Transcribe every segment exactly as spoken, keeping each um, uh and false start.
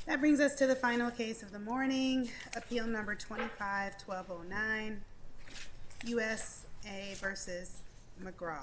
That brings us to the final case of the morning, appeal number twenty-five twelve oh nine, U S A versus McGraw.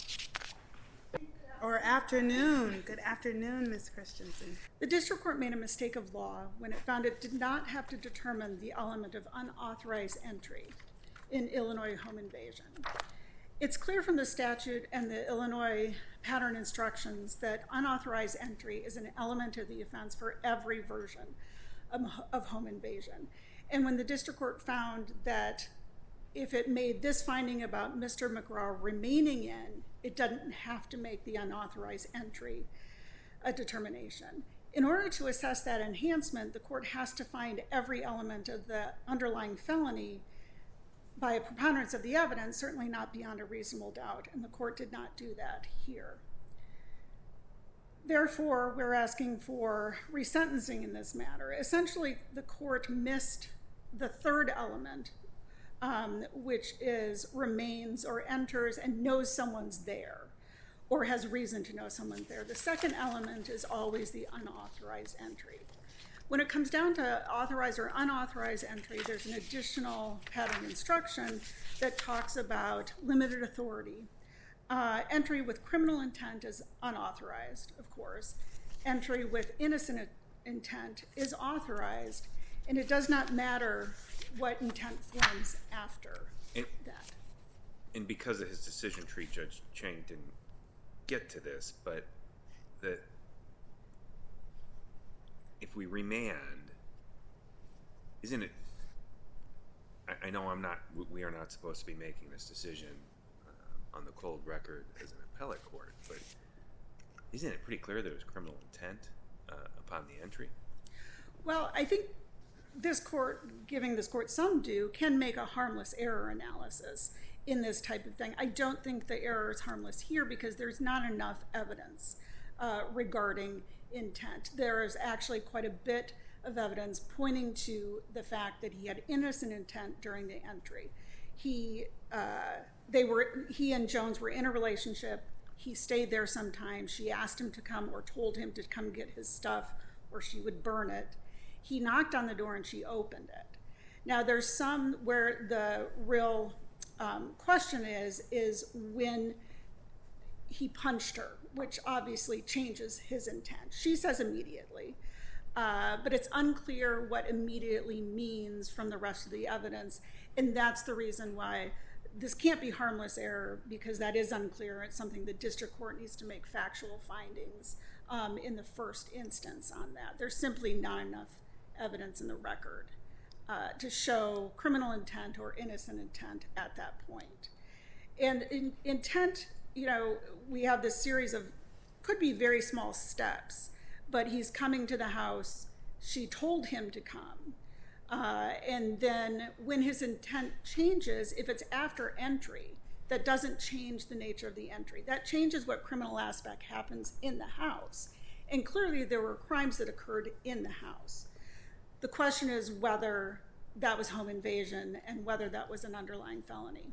Or afternoon. Good afternoon, Miz Christensen. The district court made a mistake of law when it found it did not have to determine the element of unauthorized entry in Illinois home invasion. It's clear from the statute and the Illinois pattern instructions that unauthorized entry is an element of the offense for every version of, of home invasion. And when the district court found that if it made this finding about Mister McGraw remaining in, it doesn't have to make the unauthorized entry a determination. In order to assess that enhancement, the court has to find every element of the underlying felony by a preponderance of the evidence, certainly not beyond a reasonable doubt, and the court did not do that here. Therefore, we're asking for resentencing in this matter. Essentially, the court missed the third element, um, which is remains or enters and knows someone's there, or has reason to know someone's there. The second element is always the unauthorized entry. When it comes down to authorized or unauthorized entry, there's an additional pattern instruction that talks about limited authority. Uh, entry with criminal intent is unauthorized, of course. Entry with innocent intent is authorized, and it does not matter what intent forms after and, that. And because of his decision tree, Judge Chang didn't get to this, but the if we remand, isn't it, I, I know I'm not, we are not supposed to be making this decision uh, on the cold record as an appellate court, but isn't it pretty clear there was criminal intent uh, upon the entry? Well, I think this court, giving this court some due, can make a harmless error analysis in this type of thing. I don't think the error is harmless here because there's not enough evidence uh, regarding intent. There is actually quite a bit of evidence pointing to the fact that he had innocent intent during the entry. He, uh, they were, he and Jones were in a relationship. He stayed there sometime. She asked him to come or told him to come get his stuff or she would burn it. He knocked on the door and she opened it. Now there's some where the real um, question is, is when he punched her, which obviously changes his intent. She says immediately, uh, but it's unclear what immediately means from the rest of the evidence, and that's the reason why this can't be harmless error, because that is unclear. It's something the district court needs to make factual findings um, in the first instance on that. There's simply not enough evidence in the record uh, to show criminal intent or innocent intent at that point. And in, intent, you know, we have this series of, could be very small steps, but he's coming to the house, she told him to come. Uh, and then when his intent changes, if it's after entry, that doesn't change the nature of the entry. That changes what criminal aspect happens in the house. And clearly there were crimes that occurred in the house. The question is whether that was home invasion and whether that was an underlying felony.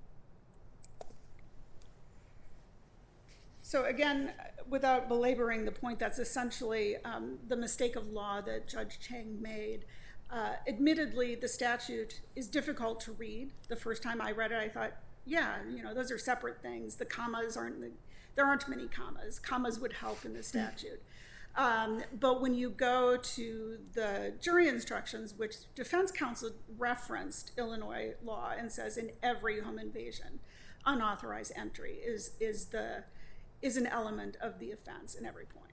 So again, without belaboring the point, that's essentially um, the mistake of law that Judge Chang made. Uh, admittedly, the statute is difficult to read. The first time I read it, I thought, yeah, you know, those are separate things. The commas aren't, the, there aren't many commas. Commas would help in the statute. Um, but when you go to the jury instructions, which defense counsel referenced Illinois law and says in every home invasion, unauthorized entry is, is the is an element of the offense in every point.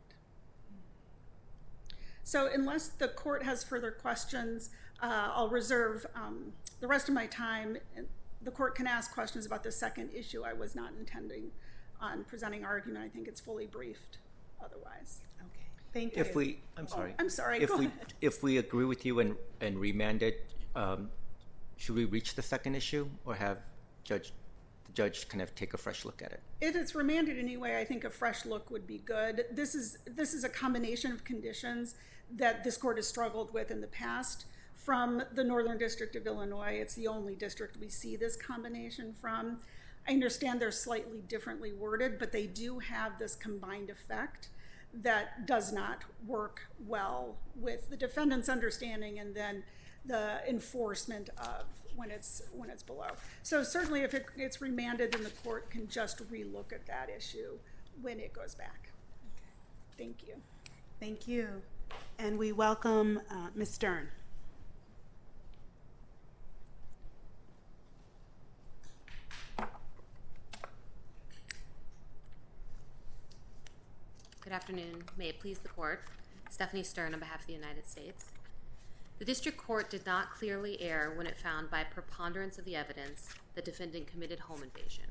So unless the court has further questions, uh, I'll reserve um, the rest of my time. The court can ask questions about the second issue. I was not intending on presenting argument. I think it's fully briefed otherwise. Okay, thank you. If we, I'm sorry. Oh, I'm sorry, if go we, ahead. If we agree with you and, and remand it, um, should we reach the second issue or have Judge judge kind of take a fresh look at it? If it's remanded anyway, I think a fresh look would be good. This is this is a combination of conditions that this court has struggled with in the past. From the Northern District of Illinois, it's the only district we see this combination from. I understand they're slightly differently worded, but they do have this combined effect that does not work well with the defendant's understanding and then the enforcement of when it's when it's below. So certainly if it, it's remanded, then the court can just relook at that issue when it goes back. Thank you. Thank you. And we welcome uh, Miz Stern. Good afternoon. May it please the court. Stephanie Stern on behalf of the United States. The district court did not clearly err when it found by preponderance of the evidence the defendant committed home invasion.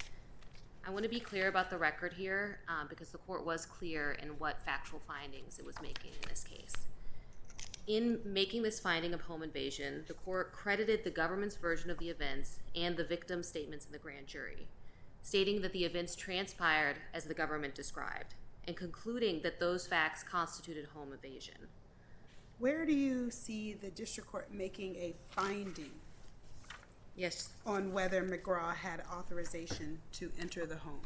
I want to be clear about the record here um, because the court was clear in what factual findings it was making in this case. In making this finding of home invasion, the court credited the government's version of the events and the victim's statements in the grand jury, stating that the events transpired as the government described, and concluding that those facts constituted home invasion. Where do you see the district court making a finding Yes. on whether McGraw had authorization to enter the home?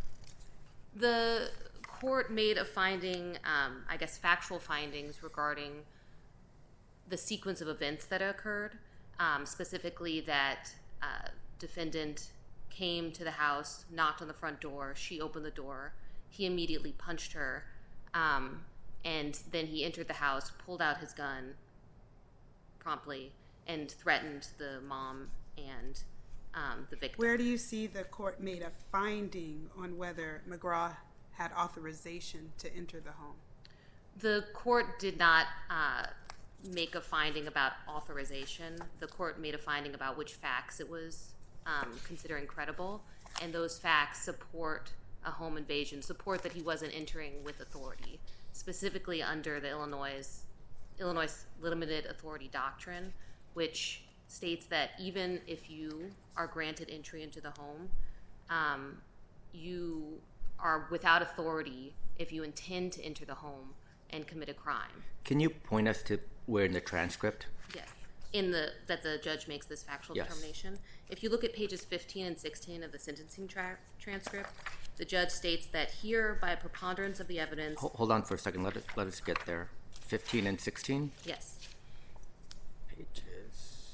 The court made a finding, um, I guess factual findings regarding the sequence of events that occurred, um, specifically that uh, defendant came to the house, knocked on the front door, she opened the door, he immediately punched her, um, and then he entered the house, pulled out his gun promptly, and threatened the mom and um, the victim. Where do you see the court made a finding on whether McGraw had authorization to enter the home? The court did not uh, make a finding about authorization. The court made a finding about which facts it was um, considering credible, and those facts support a home invasion, support that he wasn't entering with authority, specifically under the Illinois Illinois limited authority doctrine, which states that even if you are granted entry into the home, um, you are without authority if you intend to enter the home and commit a crime. Can you point us to where in the transcript? Yes, in the that the judge makes this factual Yes. determination. If you look at pages fifteen and sixteen of the sentencing tra- transcript, the judge states that here, by a preponderance of the evidence... Hold, hold on for a second. Let, it, let us get there. fifteen and sixteen? Yes. Pages.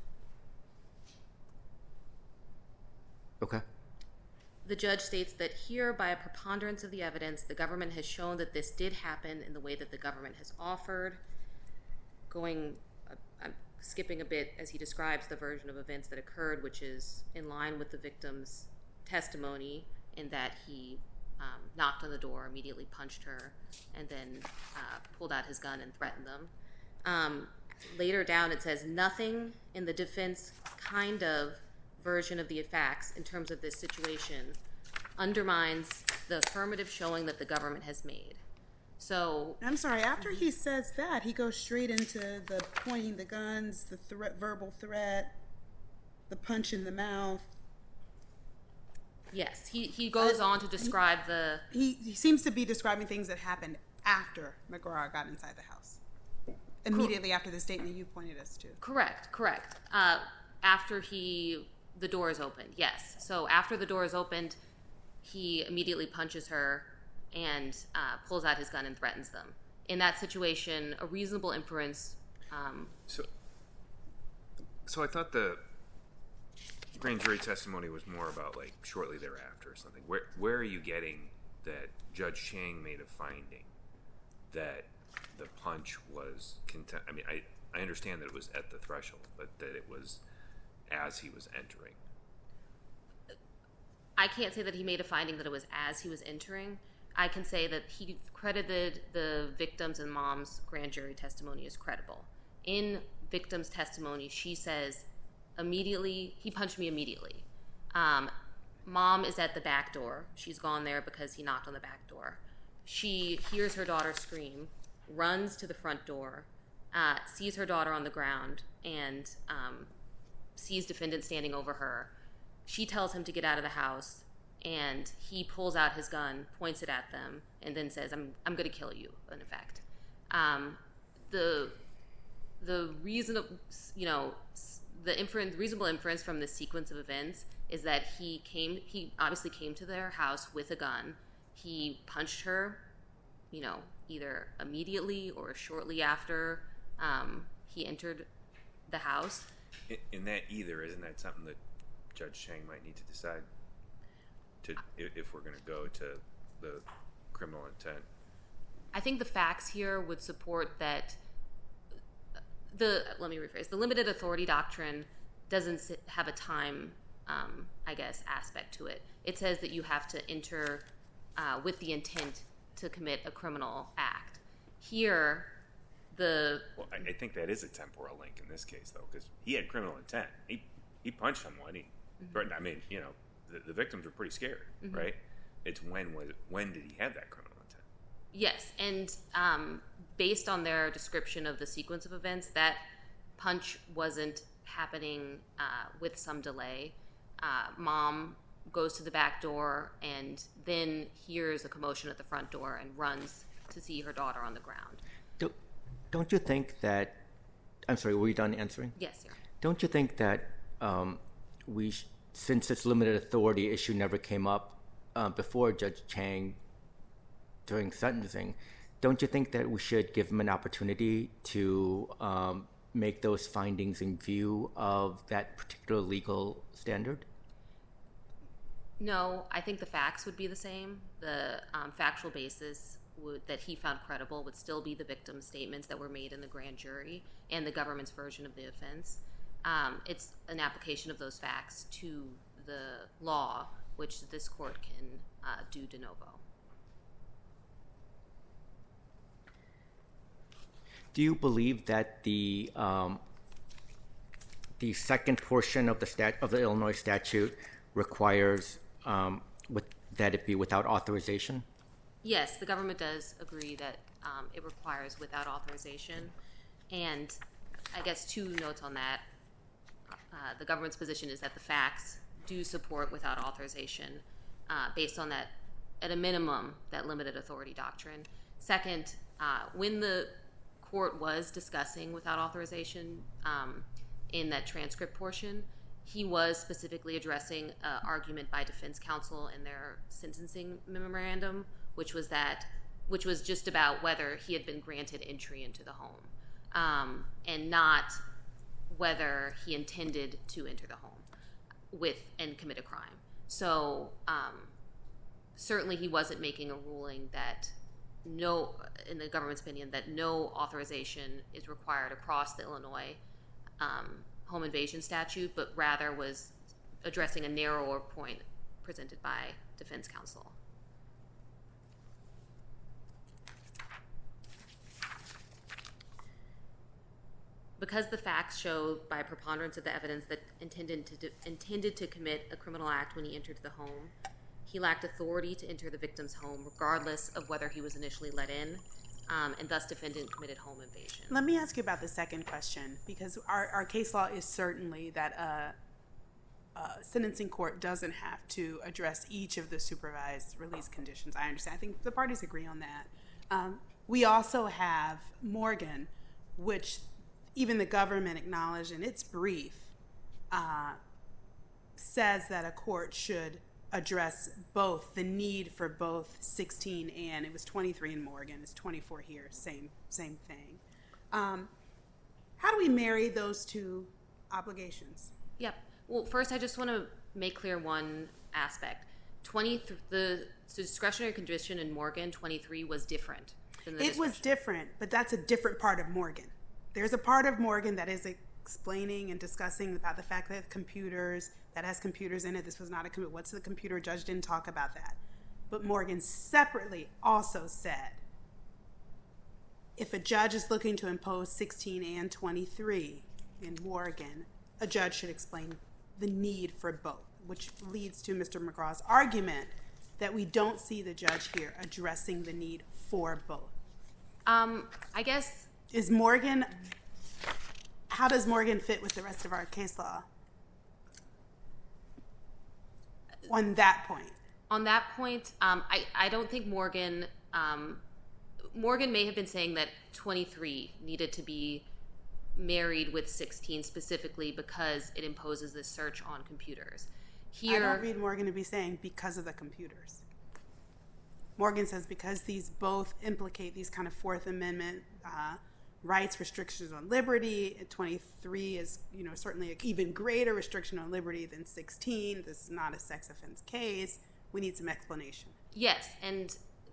Okay. The judge states that here, by a preponderance of the evidence, the government has shown that this did happen in the way that the government has offered. Going, uh, I'm skipping a bit as he describes the version of events that occurred, which is in line with the victim's testimony in that he um, knocked on the door, immediately punched her, and then uh, pulled out his gun and threatened them. Um, later down it says, nothing in the defense kind of version of the facts in terms of this situation undermines the affirmative showing that the government has made. So I'm sorry, after he says that, he goes straight into the pointing the guns, the threat, verbal threat, the punch in the mouth. yes, he, he goes on to describe the... He, he seems to be describing things that happened after McGraw got inside the house. Immediately after the statement you pointed us to. Correct, correct. Uh, after he, the door is opened, yes. So after the door is opened, he immediately punches her and uh, pulls out his gun and threatens them. In that situation, a reasonable inference... Um, So, so I thought the grand jury testimony was more about like shortly thereafter or something. Where where are you getting that Judge Chang made a finding that the punch was content? I mean, I, I understand that it was at the threshold, but that it was as he was entering. I can't say that he made a finding that it was as he was entering. I can say that he credited the victim's and mom's grand jury testimony as credible. In victim's testimony, she says, immediately, he punched me immediately. Um, mom is at the back door. She's gone there because he knocked on the back door. She hears her daughter scream, runs to the front door, uh, sees her daughter on the ground, and um, sees defendant standing over her. She tells him to get out of the house, and he pulls out his gun, points it at them, and then says, I'm I'm going to kill you, in effect. Um, the the reason, you know, the inference, reasonable inference from this sequence of events is that he came, he obviously came to their house with a gun. He punched her you know, either immediately or shortly after um, he entered the house. In, in that either, isn't that something that Judge Chang might need to decide? To if, if we're going to go to the criminal intent. I think the facts here would support that. The let me rephrase. The limited authority doctrine doesn't have a time, um, I guess, aspect to it. It says that you have to enter uh, with the intent to commit a criminal act. Here, the well, I, I think that is a temporal link in this case, though, because he had criminal intent. He he punched someone. He, mm-hmm. I mean, you know, the, the victims were pretty scared, mm-hmm. right? It's when was when did he have that criminal intent? Yes, and um, based on their description of the sequence of events, that punch wasn't happening uh, with some delay. Uh, mom goes to the back door and then hears a commotion at the front door and runs to see her daughter on the ground. Do, don't you think that, I'm sorry, were you done answering? Yes, sir. Don't you think that um, we, sh- since this limited authority issue never came up uh, before Judge Chang during sentencing, don't you think that we should give him an opportunity to um, make those findings in view of that particular legal standard? No, I think the facts would be the same. The um, factual basis would, that he found credible would still be the victim's statements that were made in the grand jury and the government's version of the offense. Um, it's an application of those facts to the law, which this court can uh, do de novo. Do you believe that the um, the second portion of the stat of the Illinois statute requires um, with, that it be without authorization? Yes, the government does agree that um, it requires without authorization. And I guess two notes on that. Uh, the government's position is that the facts do support without authorization uh, based on that, at a minimum, that limited authority doctrine. Second, uh, when the court was discussing without authorization um, in that transcript portion, he was specifically addressing an argument by defense counsel in their sentencing memorandum, which was that, which was just about whether he had been granted entry into the home, um, and not whether he intended to enter the home with and commit a crime. So um, certainly he wasn't making a ruling that no, in the government's opinion, that no authorization is required across the Illinois um, home invasion statute, but rather was addressing a narrower point presented by defense counsel. Because the facts show by preponderance of the evidence that intended to de- intended to commit a criminal act when he entered the home, he lacked authority to enter the victim's home regardless of whether he was initially let in, um, and thus defendant committed home invasion. Let me ask you about the second question, because our, our case law is certainly that a, a sentencing court doesn't have to address each of the supervised release conditions. I understand. I think the parties agree on that. Um, we also have Morgan, which even the government acknowledged in its brief, uh, says that a court should address both, the need for both sixteen and, it was twenty-three in Morgan, it's twenty-four here, same same thing. Um, how do we marry those two obligations? Yep. Well, first I just want to make clear one aspect. twenty the discretionary condition in Morgan, twenty-three, was different than the It was different, but that's a different part of Morgan. There's a part of Morgan that is explaining and discussing about the fact that computers, that has computers in it, this was not a computer, what's the computer, judge didn't talk about that. But Morgan separately also said, if a judge is looking to impose sixteen and twenty-three in Morgan, a judge should explain the need for both, which leads to Mister McGraw's argument that we don't see the judge here addressing the need for both. Um, I guess... Is Morgan, how does Morgan fit with the rest of our case law on that point? On that point, um, I, I don't think Morgan, um, Morgan may have been saying that twenty-three needed to be married with sixteen specifically because it imposes this search on computers. Here, I don't read Morgan to be saying because of the computers. Morgan says because these both implicate these kind of Fourth Amendment uh, rights, restrictions on liberty, twenty-three is, you know, certainly an even greater restriction on liberty than sixteen. This is not a sex offense case. We need some explanation. Yes, and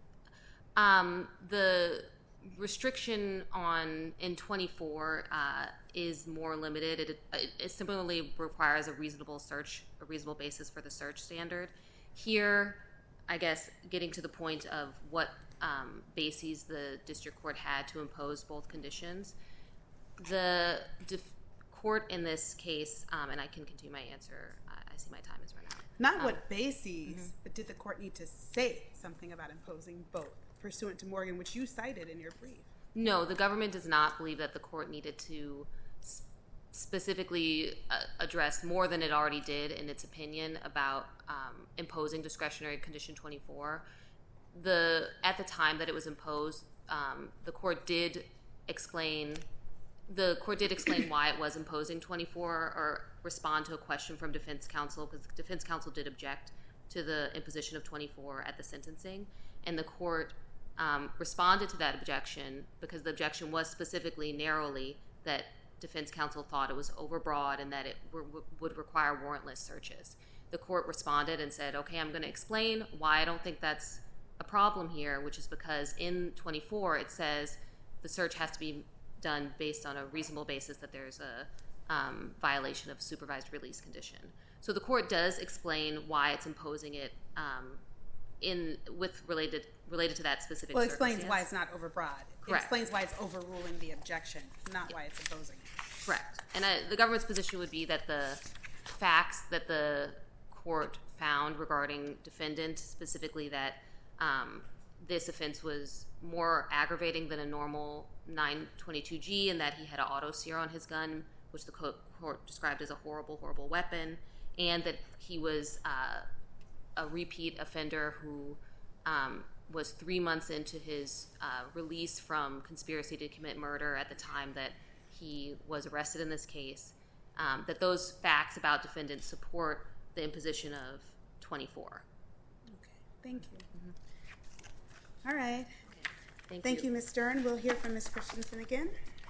um, the restriction on in twenty-four uh, is more limited. It, it, it similarly requires a reasonable search, a reasonable basis for the search standard. Here, I guess, getting to the point of what um, bases the district court had to impose both conditions, the def- court in this case, um, and I can continue my answer. I, I see my time is run out. Not um, what bases, mm-hmm. but did the court need to say something about imposing both, pursuant to Morgan, which you cited in your brief? No, the government does not believe that the court needed to s- specifically uh, address more than it already did in its opinion about um, imposing discretionary condition twenty-four. The at the time that it was imposed, um, the court did explain the court did explain why it was imposing twenty-four, or respond to a question from defense counsel, because defense counsel did object to the imposition of twenty-four at the sentencing, and the court um, responded to that objection because the objection was specifically narrowly that defense counsel thought it was overbroad and that it w- would require warrantless searches. The court responded and said, okay, I'm going to explain why I don't think that's a problem here, which is because in twenty-four it says the search has to be done based on a reasonable basis that there's a um, violation of supervised release condition. So the court does explain why it's imposing it um, in with related related to that specific. Well, it explains why it's not overbroad. It Correct. explains why it's overruling the objection, not why it's imposing it. Correct. And I, the government's position would be that the facts that the court found regarding defendant, specifically that um, this offense was more aggravating than a normal nine twenty-two G, and that he had an auto sear on his gun, which the court described as a horrible, horrible weapon, and that he was uh, a repeat offender who um, was three months into his uh, release from conspiracy to commit murder at the time that he was arrested in this case, um, that those facts about defendant support the imposition of twenty-four. Okay, thank you. Mm-hmm. All right. Okay. Thank, Thank you. you, Miz Stern. We'll hear from Miz Christensen again.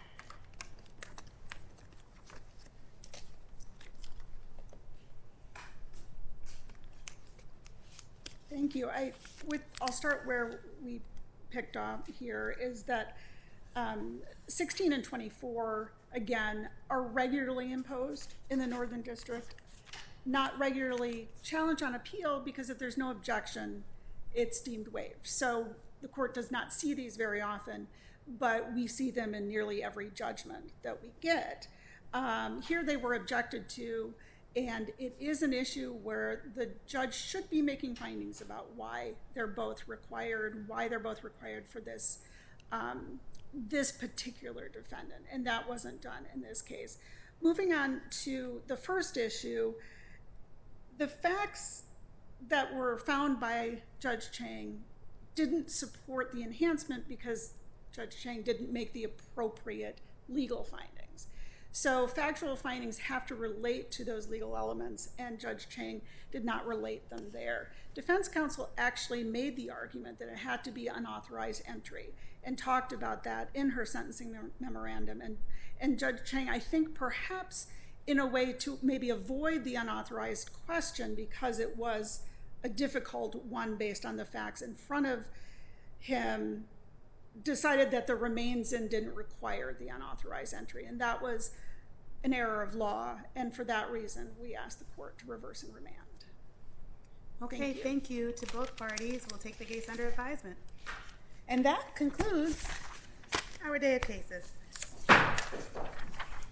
Thank you. I would, I'll start where we picked up here, is that um, sixteen and twenty-four, again, are regularly imposed in the Northern District, not regularly challenged on appeal, because if there's no objection, it's deemed waived. So the court does not see these very often, but we see them in nearly every judgment that we get. Um, here they were objected to, and it is an issue where the judge should be making findings about why they're both required, why they're both required for this um, this particular defendant, and that wasn't done in this case. Moving on to the first issue, the facts that were found by Judge Chang didn't support the enhancement because Judge Chang didn't make the appropriate legal findings. So factual findings have to relate to those legal elements, and Judge Chang did not relate them there. Defense counsel actually made the argument that it had to be unauthorized entry and talked about that in her sentencing mem- memorandum. And, and Judge Chang, I think perhaps in a way to maybe avoid the unauthorized question, because it was a difficult one based on the facts in front of him, decided that the remains in didn't require the unauthorized entry, and that was an error of law, and for that reason we asked the court to reverse and remand. Okay, Thank you. thank you to both parties. We'll take the case under advisement. And that concludes our day of cases.